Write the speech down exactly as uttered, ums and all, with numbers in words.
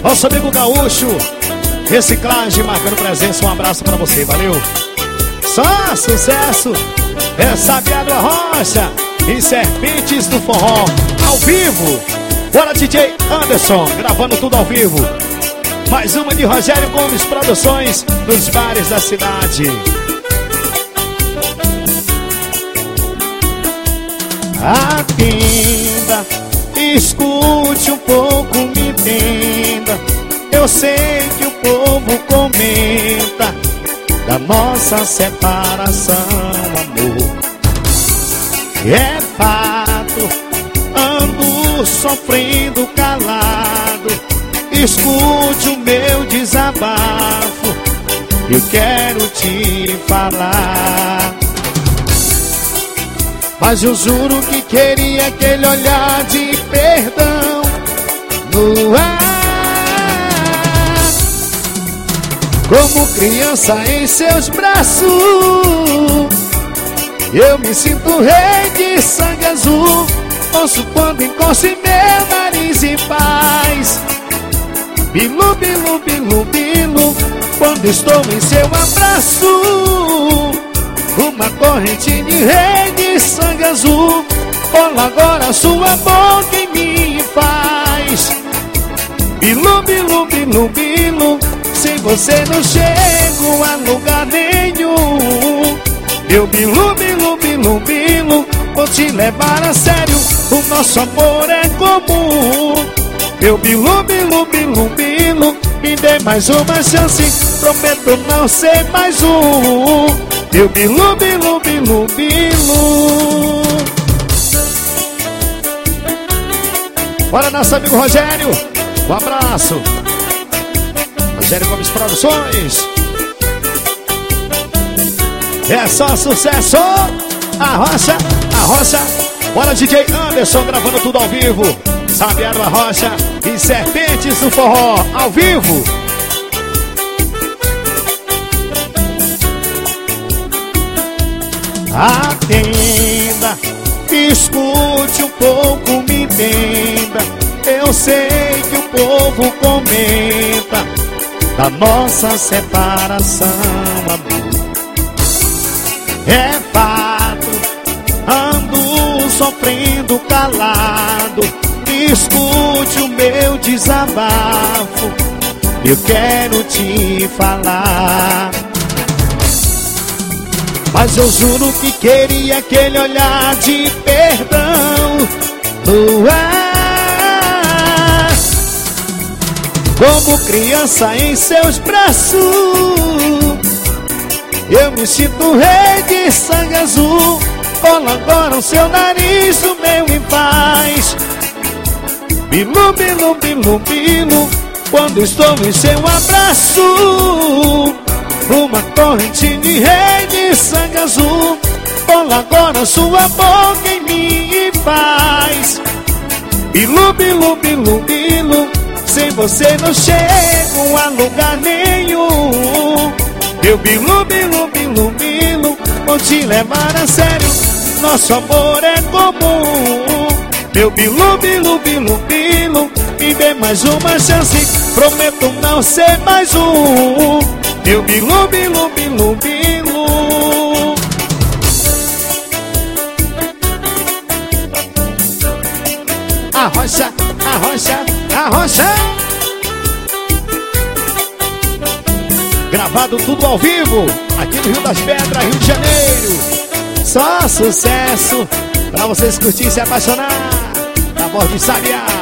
Nosso amigo Gaúcho, Reciclagem, marcando presença. Um abraço pra você, valeu. Só sucesso. É Sabiado Arrocha e Serpentes do Forró, ao vivo. Bora, D J Anderson, gravando tudo ao vivo. Mais uma de Rogério Gomes Produções, nos bares da cidade. Atenda, escute um pouco, me entenda. Eu sei que o povo comenta da nossa separação, amor. É fato, ando sofrendo calado. Escute o meu desabafo, eu quero te falar. Mas eu juro que queria aquele olhar de perdão no ar, como criança em seus braços. Eu me sinto rei de sangue azul, ouço quando encosto em meu nariz em paz. Bilu, bilu, bilu, bilu, quando estou em seu abraço. Uma corrente de rei de sangue azul cola agora sua boca em mim e faz. Bilu, bilu, bilu, bilu, sem você não chego a lugar nenhum. Meu bilu, bilu, bilu, bilu, vou te levar a sério, o nosso amor é comum. Meu bilu, bilu, bilu, bilu, me dê mais uma chance, prometo não ser mais um. Meu bilu, bilu, bilu, bilu. Bora, nosso amigo Rogério, um abraço. Rogério Gomes Produções. É só sucesso. Arrocha, Arrocha. Bora, D J Anderson, gravando tudo ao vivo. Sabiado Arrocha e Serpentes do Forró, ao vivo. Atenda, escute um pouco, me entenda. Eu sei que o povo comenta da nossa separação, amor. É fato, ando sofrendo calado. Escute o meu desabafo, eu quero te falar. Mas eu juro que queria aquele olhar de perdão no ar, como criança em seus braços. Eu me sinto rei de sangue azul, cola agora o seu nariz no meu em paz. Bilu, bilu, bilu, bilu, quando estou em seu abraço. Uma corrente de rei de sangue azul cola agora sua boca em mim e faz. Bilu, bilu, bilu, bilu, sem você não chego a lugar nenhum. Meu bilu, bilu, bilu, bilu, vou te levar a sério, nosso amor é comum. Meu bilu, bilu, bilu, bilu, me dê mais uma chance, prometo não ser mais um. Meu bilu, bilu, bilu, bilu. Arrocha, arrocha, arrocha. Gravado tudo ao vivo, aqui no Rio das Pedras, Rio de Janeiro. Só sucesso pra vocês curtirem e se apaixonar. Da voz de Sabiá.